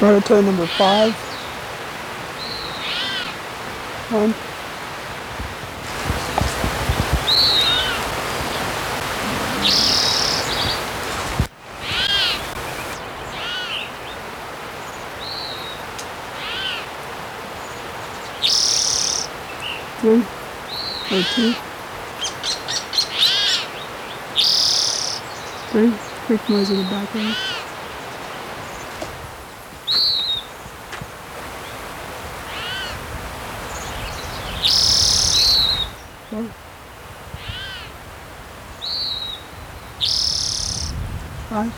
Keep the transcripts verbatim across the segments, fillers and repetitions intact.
Rotatory number five. One. Three. Or two. Three. Quick noise in the background. Four. Five.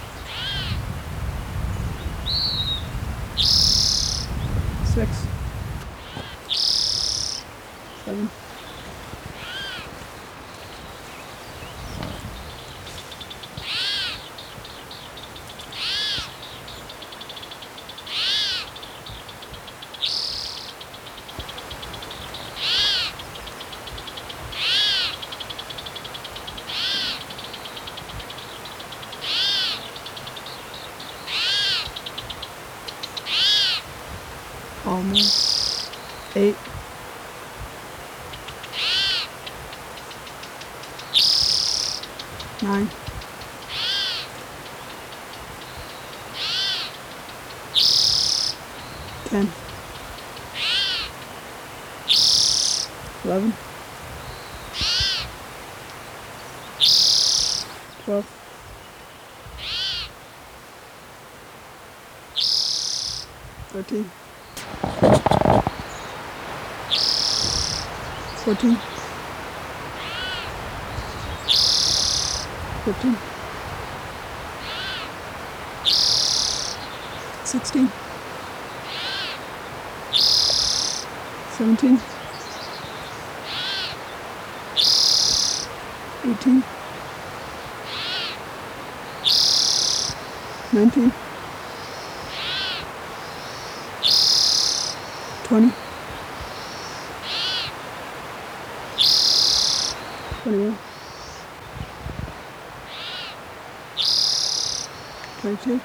Six. Seven. Almost. Eight. Nine. Ten. Eleven. Twelve. Thirteen. Fourteen. Fifteen. Sixteen. Seventeen. Eighteen. Nineteen. Twenty. Twenty-one. Twenty-two.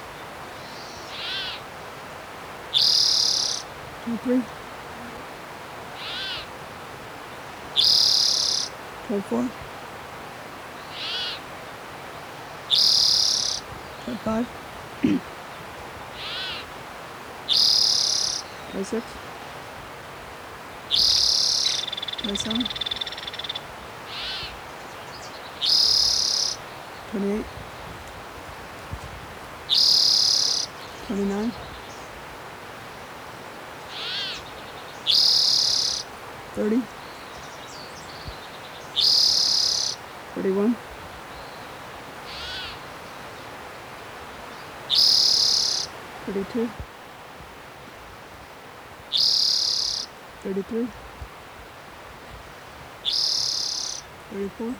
Twenty-three. Twenty-four. Twenty-five. Twenty-six. Twenty-seven. Twenty-eight. Twenty-nine. Thirty. Thirty-one. Thirty-two. Thirty-three. Thirty-four.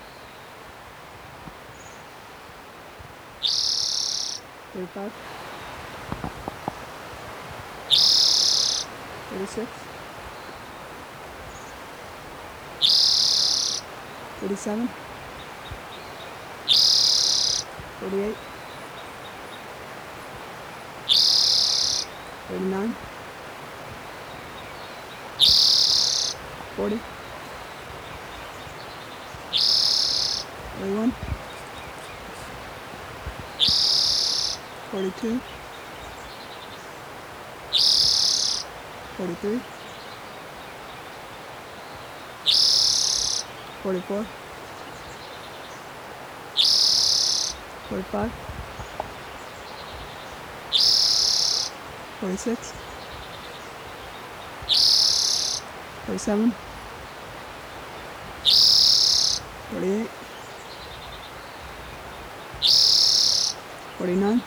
Thirty-five. Thirty-six. Thirty-seven. Thirty-eight. Thirty-nine. Forty. Forty-one. Forty-two. Forty-three. Forty-four. Forty-five. Forty-six. Forty-seven. Forty-eight. Forty-nine.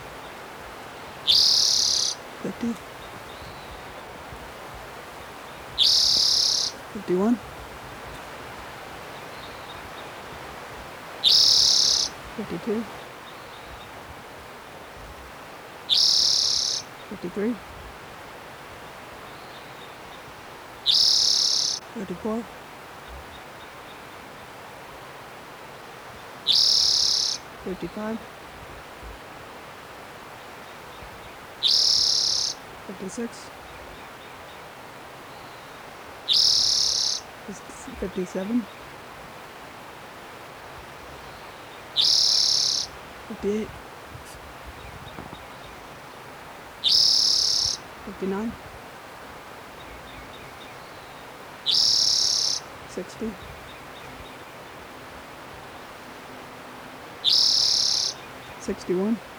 Fifty. Fifty-one. Fifty-two. Fifty-three. Fifty-four. Fifty-five. fifty-six, fifty-seven, fifty-eight, fifty-nine, sixty, sixty-one,